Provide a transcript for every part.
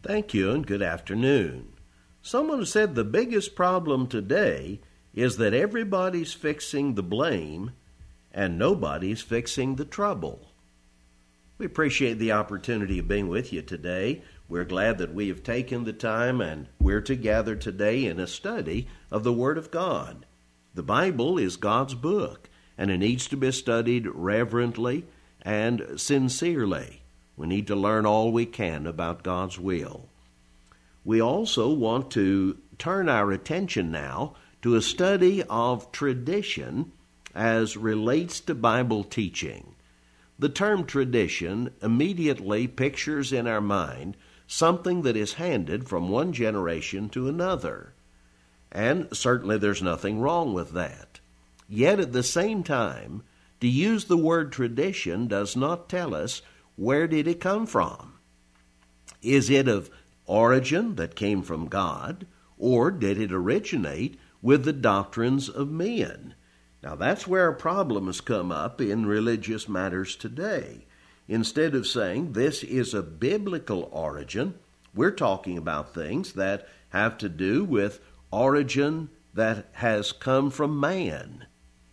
Thank you and good afternoon. Someone said the biggest problem today is that everybody's fixing the blame and nobody's fixing the trouble. We appreciate the opportunity of being with you today. We're glad that we have taken the time and we're together today in a study of the Word of God. The Bible is God's book, and it needs to be studied reverently and sincerely. We need to learn all we can about God's will. We also want to turn our attention now to a study of tradition as relates to Bible teaching. The term tradition immediately pictures in our mind something that is handed from one generation to another. And certainly there's nothing wrong with that. Yet at the same time, to use the word tradition does not tell us where did it come from. Is it of origin that came from God, or did it originate with the doctrines of men? Now that's where a problem has come up in religious matters today. Instead of saying this is a biblical origin, we're talking about things that have to do with origin that has come from man.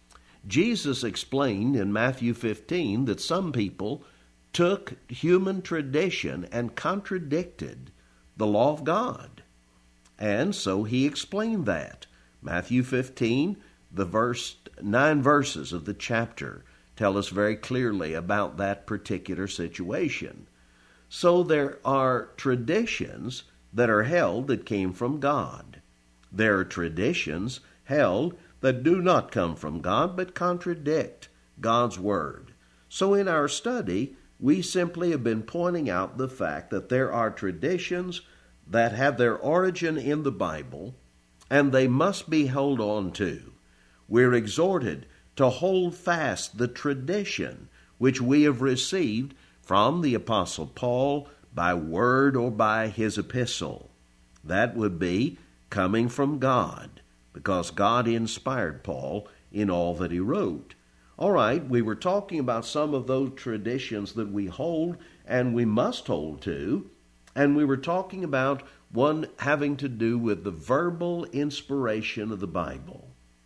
Jesus explained in Matthew 15 that some people took human tradition and contradicted the law of God. And so he explained that. Matthew 15, the 9 verses of the chapter tell us very clearly about that particular situation. So there are traditions that are held that came from God. There are traditions held that do not come from God but contradict God's word. So in our study, we simply have been pointing out the fact that there are traditions that have their origin in the Bible, and they must be held on to. We're exhorted to hold fast the tradition which we have received from the Apostle Paul by word or by his epistle. That would be coming from God, because God inspired Paul in all that he wrote. All right, we were talking about some of those traditions that we hold and we must hold to, and we were talking about one having to do with the verbal inspiration of the Bible.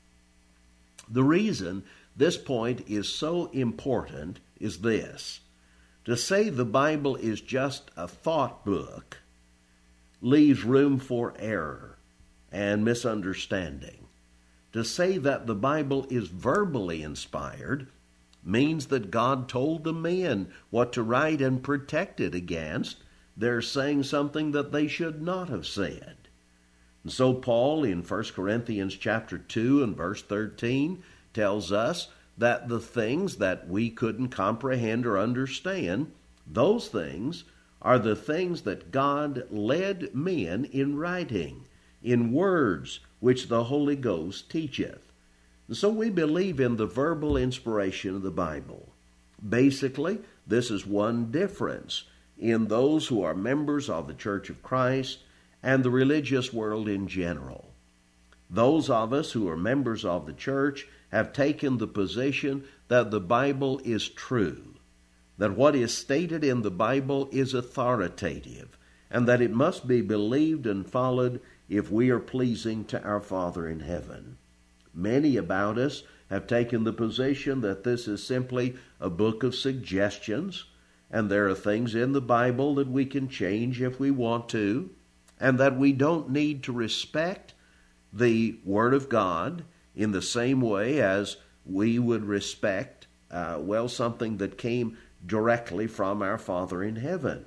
The reason this point is so important is this. To say the Bible is just a thought book leaves room for error and misunderstanding. To say that the Bible is verbally inspired means that God told the men what to write and protect it against. They're saying something that they should not have said. And so Paul in 1 Corinthians chapter 2 and verse 13 tells us that the things that we couldn't comprehend or understand, those things are the things that God led men in writing, in words which the Holy Ghost teacheth. And so we believe in the verbal inspiration of the Bible. Basically, this is one difference in those who are members of the Church of Christ and the religious world in general. Those of us who are members of the church have taken the position that the Bible is true, that what is stated in the Bible is authoritative, and that it must be believed and followed if we are pleasing to our Father in heaven. Many about us have taken the position that this is simply a book of suggestions, and there are things in the Bible that we can change if we want to, and that we don't need to respect the Word of God in the same way as we would respect, something that came directly from our Father in heaven.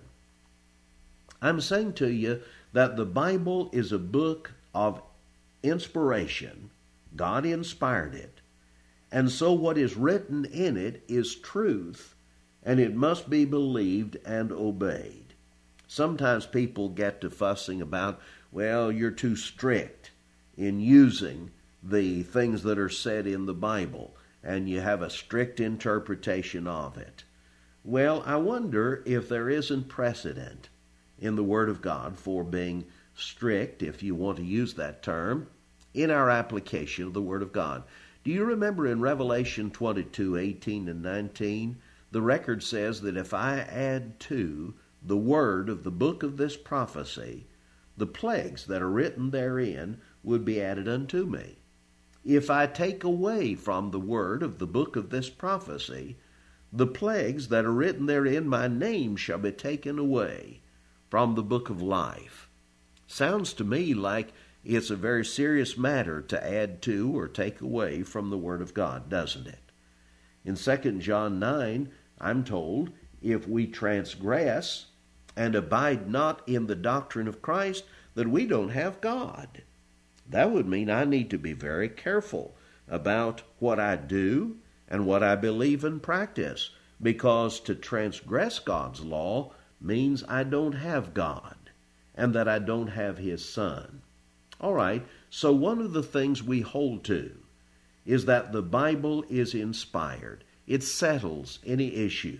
I'm saying to you that the Bible is a book of inspiration. God inspired it. And so what is written in it is truth, and it must be believed and obeyed. Sometimes people get to fussing about, well, you're too strict in using the things that are said in the Bible, and you have a strict interpretation of it. Well, I wonder if there isn't precedent in the Word of God for being strict, if you want to use that term, in our application of the Word of God. Do you remember in Revelation 22:18 and 19, the record says that if I add to the word of the book of this prophecy, the plagues that are written therein would be added unto me. If I take away from the word of the book of this prophecy, the plagues that are written therein, my name shall be taken away from the book of life. Sounds to me like it's a very serious matter to add to or take away from the word of God, doesn't it? In 2 John 9, I'm told, if we transgress and abide not in the doctrine of Christ, that we don't have God. That would mean I need to be very careful about what I do and what I believe and practice, because to transgress God's law means I don't have God and that I don't have His Son. All right, so one of the things we hold to is that the Bible is inspired. It settles any issue.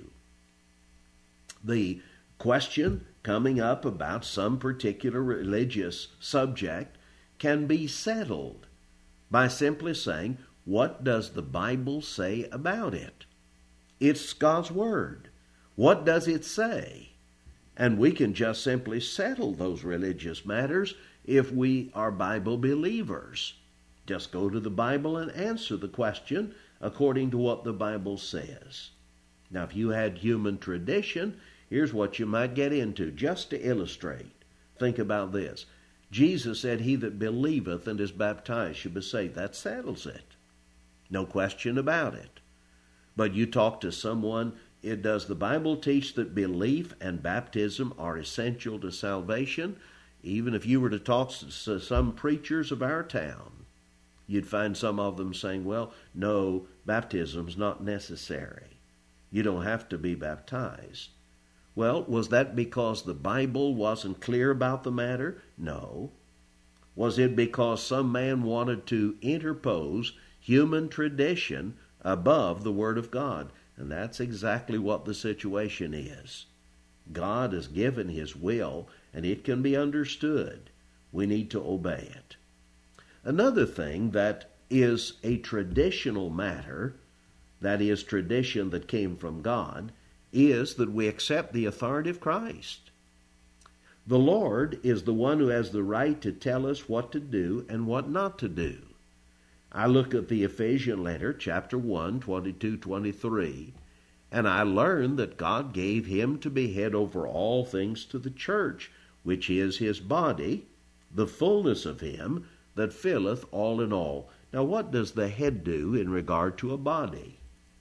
The question coming up about some particular religious subject can be settled by simply saying, what does the Bible say about it? It's God's Word. What does it say? And we can just simply settle those religious matters if we are Bible believers. Just go to the Bible and answer the question according to what the Bible says. Now, if you had human tradition, here's what you might get into, just to illustrate. Think about this. Jesus said, he that believeth and is baptized shall be saved. That settles it. No question about it. But you talk to someone, does the Bible teach that belief and baptism are essential to salvation? Even if you were to talk to some preachers of our town, you'd find some of them saying, well, no, baptism's not necessary. You don't have to be baptized. Well, was that because the Bible wasn't clear about the matter? No. Was it because some man wanted to interpose human tradition above the Word of God? And that's exactly what the situation is. God has given His will, and it can be understood. We need to obey it. Another thing that is a traditional matter, that is tradition that came from God, is that we accept the authority of Christ. The Lord is the one who has the right to tell us what to do and what not to do. I look at the Ephesian letter, chapter 1, 22-23, and I learn that God gave Him to be head over all things to the church, which is His body, the fullness of Him that filleth all in all. Now, what does the head do in regard to a body?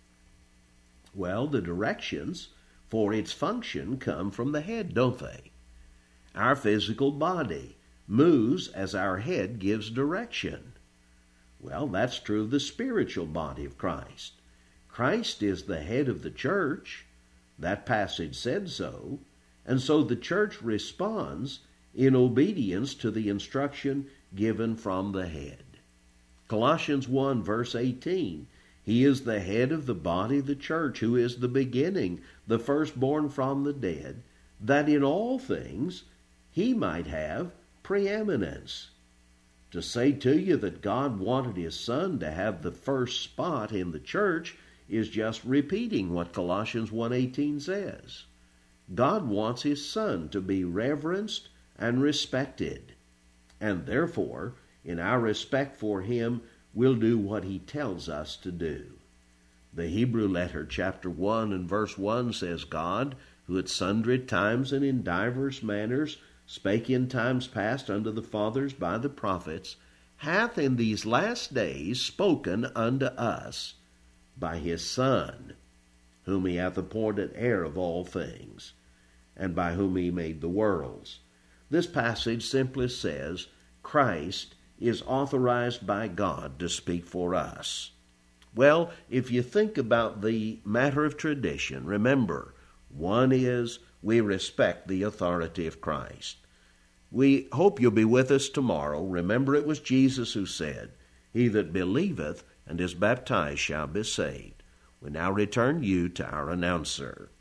Well, the directions for its function come from the head, don't they? Our physical body moves as our head gives direction. Well, that's true of the spiritual body of Christ. Christ is the head of the church. That passage said so. And so the church responds in obedience to the instruction given from the head. Colossians 1, verse 18, He is the head of the body of the church, who is the beginning, the firstborn from the dead, that in all things He might have preeminence. To say to you that God wanted His Son to have the first spot in the church is just repeating what Colossians 1:18 says. God wants His Son to be reverenced and respected, and therefore, in our respect for Him, we'll do what He tells us to do. The Hebrew letter, chapter 1 and verse 1 says, God, who at sundry times and in divers manners spake in times past unto the fathers by the prophets, hath in these last days spoken unto us by His Son, whom He hath appointed heir of all things, and by whom He made the worlds. This passage simply says Christ is authorized by God to speak for us. Well, if you think about the matter of tradition, remember, one is we respect the authority of Christ. We hope you'll be with us tomorrow. Remember, it was Jesus who said, He that believeth and is baptized shall be saved. We now return you to our announcer.